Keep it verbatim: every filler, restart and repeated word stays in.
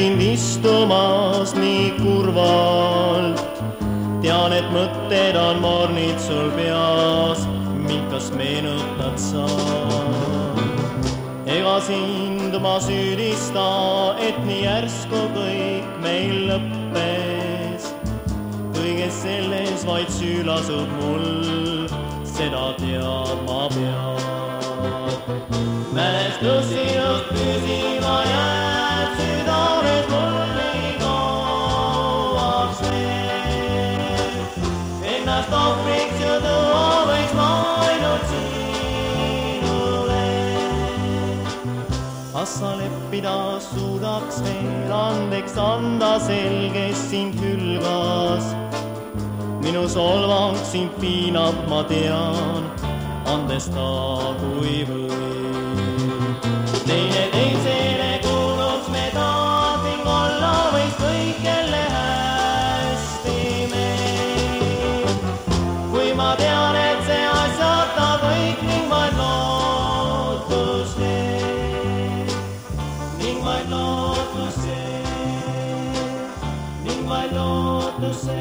sind istumas nii kurvalt. Tean, et mõtted on mornid sul peas, mind kas meenutad sa. Ega sind ma süüdista, et nii järsku kõik meil lõppes. Kõiges selles vaid süü lasub mul, seda tead ma pean. Mälestussinust püsima jääb südames mul nii kauaks veel. Ennast ohvriks ju tuua võiks ma ainult sinule. Kas sa leppida suudaks veel andeks anda sel, kes sind hülgas? Minu solvang sind piinab, ma tean, andesta kui või. Teine teisele kuuluks me tahtling olla, võiks kõik jälle hästi meil. Kui ma tean, et see asjata kõik ning vaid lootus teeb, ning vaid lootus teeb, ning vaid lootus teeb.